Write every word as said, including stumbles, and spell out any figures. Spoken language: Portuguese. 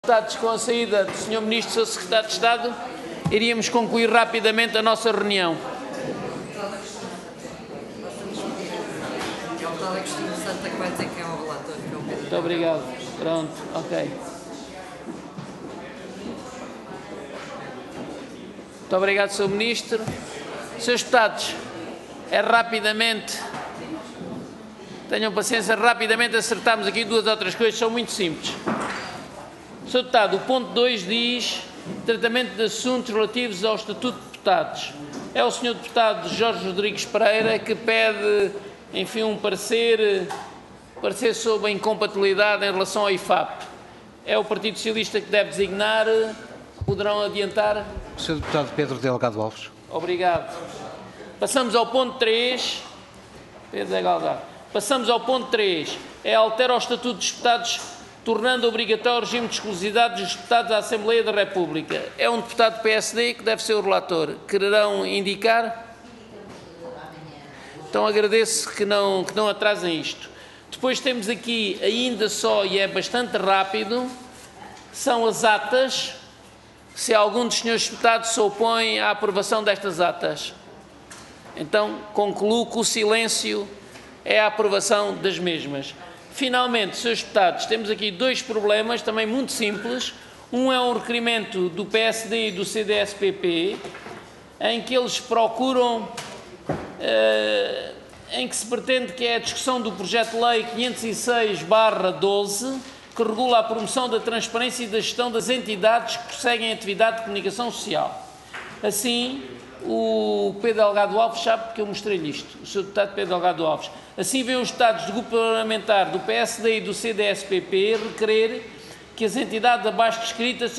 Deputados, com a saída do senhor Ministro, seu Secretário de Estado, iríamos concluir rapidamente a nossa reunião. Muito obrigado. Pronto, ok. Muito obrigado, senhor Ministro. Senhores Deputados, é rapidamente, tenham paciência, rapidamente acertarmos aqui duas ou três coisas, são muito simples. senhor Deputado, o ponto dois diz tratamento de assuntos relativos ao Estatuto de Deputados. É o senhor Deputado Jorge Rodrigues Pereira que pede, enfim, um parecer, parecer sobre a incompatibilidade em relação ao I F A P. É o Partido Socialista que deve designar. Poderão adiantar? senhor Deputado Pedro Delgado Alves. Obrigado. Passamos ao ponto três. Pedro Delgado. Passamos ao ponto três. É altera o Estatuto dos Deputados, tornando obrigatório o regime de exclusividade dos deputados da Assembleia da República. É um deputado do P S D que deve ser o relator. Quererão indicar? Então agradeço que não, que não atrasem isto. Depois temos aqui, ainda só, e é bastante rápido, são as atas. Se algum dos senhores deputados se opõe à aprovação destas atas, então concluo que o silêncio é a aprovação das mesmas. Finalmente, senhores deputados, temos aqui dois problemas também muito simples. Um é um requerimento do P S D e do C D S P P, em que eles procuram, eh, em que se pretende que é a discussão do projeto de lei quinhentos e seis barra doze, que regula a promoção da transparência e da gestão das entidades que prosseguem a atividade de comunicação social. Assim, o Pedro Delgado Alves sabe que eu mostrei-lhe isto, o senhor deputado Pedro Delgado Alves. Assim, vêm os deputados do grupo parlamentar do P S D e do C D S P P requerer que as entidades abaixo descritas